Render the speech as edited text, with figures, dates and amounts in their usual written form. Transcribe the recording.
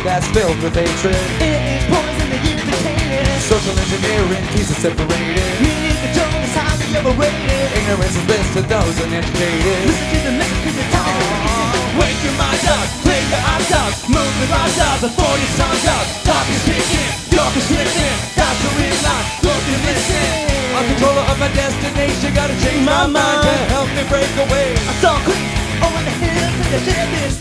that's filled with hatred. It is poison that you contain it. Social engineering keeps us separated. Meaning control is highly overrated. Ignorance is bliss to those uneducated. Listen to the message of time. Wake your mind up, play your eyes up, move your eyes up before your time's up. Top is picking, dark is slipping. That's the real life, look and listen. I'm controller of my destination. Gotta change my mind to help me break away. I saw creep over the hills to the ship is